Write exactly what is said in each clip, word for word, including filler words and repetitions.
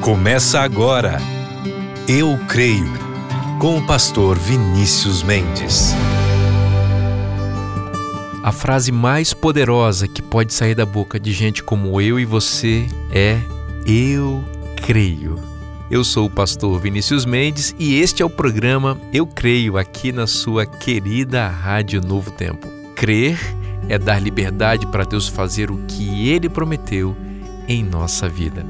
Começa agora, Eu Creio, com o pastor Vinícius Mendes. A frase mais poderosa que pode sair da boca de gente como eu e você é Eu Creio. Eu sou o pastor Vinícius Mendes e este é o programa Eu Creio, aqui na sua querida Rádio Novo Tempo. Crer é dar liberdade para Deus fazer o que Ele prometeu em nossa vida.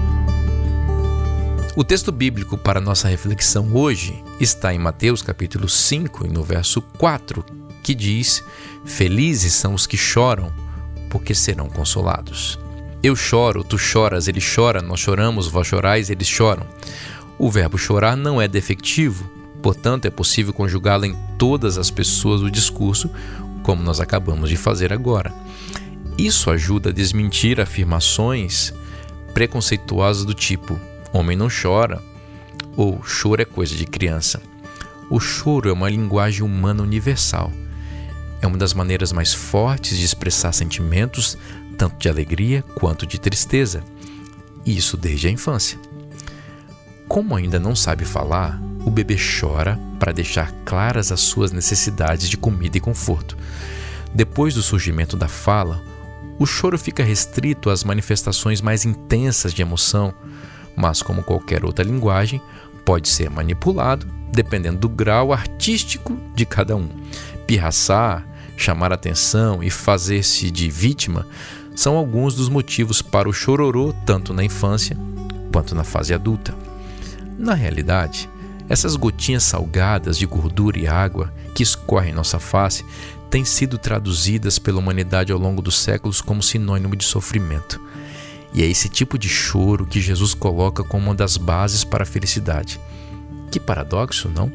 O texto bíblico para nossa reflexão hoje está em Mateus capítulo cinco, no verso quatro, que diz: Felizes são os que choram, porque serão consolados. Eu choro, tu choras, ele chora, nós choramos, vós chorais, eles choram. O verbo chorar não é defectivo, portanto é possível conjugá-lo em todas as pessoas do discurso, como nós acabamos de fazer agora. Isso ajuda a desmentir afirmações preconceituosas do tipo: homem não chora, ou choro é coisa de criança. O choro é uma linguagem humana universal. É uma das maneiras mais fortes de expressar sentimentos, tanto de alegria quanto de tristeza. E isso desde a infância. Como ainda não sabe falar, o bebê chora para deixar claras as suas necessidades de comida e conforto. Depois do surgimento da fala, o choro fica restrito às manifestações mais intensas de emoção, mas como qualquer outra linguagem, pode ser manipulado dependendo do grau artístico de cada um. Pirraçar, chamar atenção e fazer-se de vítima são alguns dos motivos para o chororô, tanto na infância quanto na fase adulta. Na realidade, essas gotinhas salgadas de gordura e água que escorrem em nossa face têm sido traduzidas pela humanidade ao longo dos séculos como sinônimo de sofrimento. E é esse tipo de choro que Jesus coloca como uma das bases para a felicidade. Que paradoxo, não?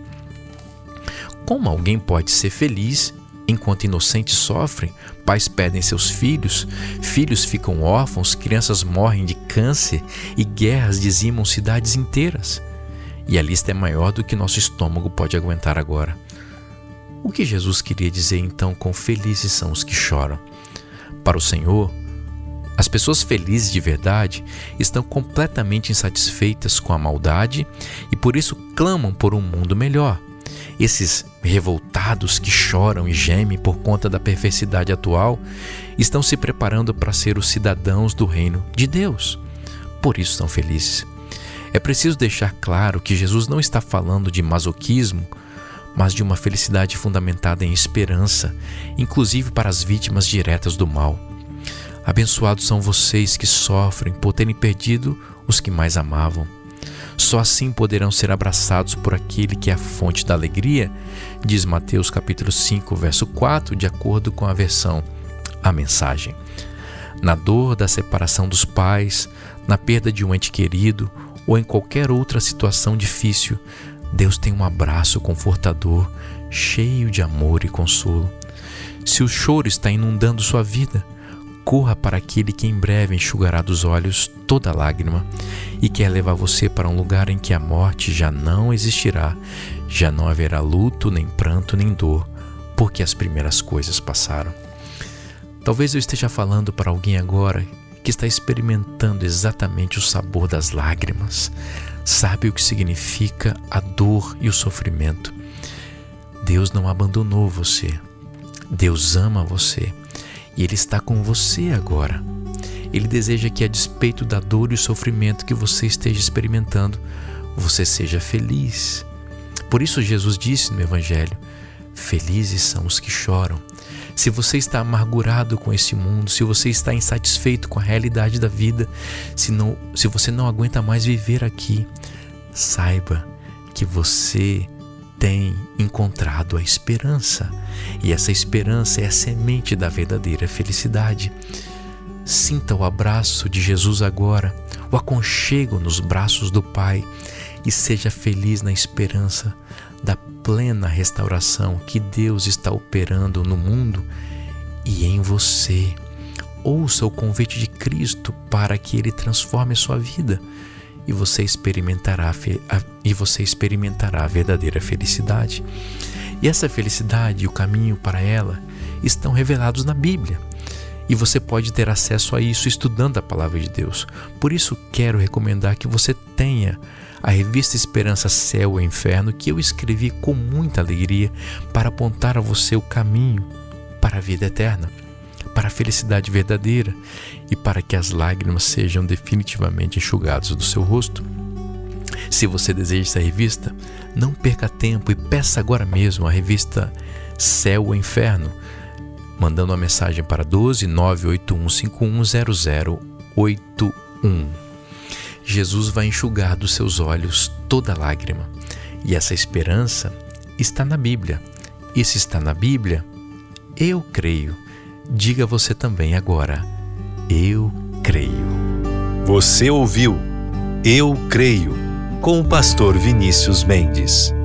Como alguém pode ser feliz enquanto inocentes sofrem, pais perdem seus filhos, filhos ficam órfãos, crianças morrem de câncer e guerras dizimam cidades inteiras? E a lista é maior do que nosso estômago pode aguentar agora. O que Jesus queria dizer então com felizes são os que choram? Para o Senhor, as pessoas felizes de verdade estão completamente insatisfeitas com a maldade e por isso clamam por um mundo melhor. Esses revoltados que choram e gemem por conta da perversidade atual estão se preparando para ser os cidadãos do reino de Deus. Por isso são felizes. É preciso deixar claro que Jesus não está falando de masoquismo, mas de uma felicidade fundamentada em esperança, inclusive para as vítimas diretas do mal. Abençoados são vocês que sofrem por terem perdido os que mais amavam. Só assim poderão ser abraçados por aquele que é a fonte da alegria, diz Mateus capítulo cinco, verso quatro, de acordo com a versão A Mensagem. Na dor da separação dos pais, na perda de um ente querido ou em qualquer outra situação difícil, Deus tem um abraço confortador, cheio de amor e consolo. Se o choro está inundando sua vida, corra para aquele que em breve enxugará dos olhos toda lágrima e quer levar você para um lugar em que a morte já não existirá, já não haverá luto, nem pranto, nem dor, porque as primeiras coisas passaram. Talvez eu esteja falando para alguém agora que está experimentando exatamente o sabor das lágrimas. Sabe o que significa a dor e o sofrimento. Deus não abandonou você. Deus ama você. E Ele está com você agora. Ele deseja que, a despeito da dor e o sofrimento que você esteja experimentando, você seja feliz. Por isso Jesus disse no Evangelho: felizes são os que choram. Se você está amargurado com esse mundo, se você está insatisfeito com a realidade da vida, se, não, se você não aguenta mais viver aqui, saiba que você tem encontrado a esperança. E essa esperança é a semente da verdadeira felicidade. Sinta o abraço de Jesus agora, o aconchego nos braços do Pai, e seja feliz na esperança da plena restauração que Deus está operando no mundo e em você. Ouça o convite de Cristo para que Ele transforme a sua vida e você experimentará a, e você experimentará a verdadeira felicidade. E essa felicidade e o caminho para ela estão revelados na Bíblia. E você pode ter acesso a isso estudando a Palavra de Deus. Por isso quero recomendar que você tenha a revista Esperança, Céu e Inferno, que eu escrevi com muita alegria para apontar a você o caminho para a vida eterna, para a felicidade verdadeira e para que as lágrimas sejam definitivamente enxugadas do seu rosto. Se você deseja essa revista, não perca tempo e peça agora mesmo a revista Céu ou Inferno, mandando uma mensagem para doze nove oito um cinco um zero zero oito um. Jesus vai enxugar dos seus olhos toda lágrima. E essa esperança está na Bíblia. E se está na Bíblia, eu creio. Diga você também agora, eu creio. Você ouviu Eu Creio, com o pastor Vinícius Mendes.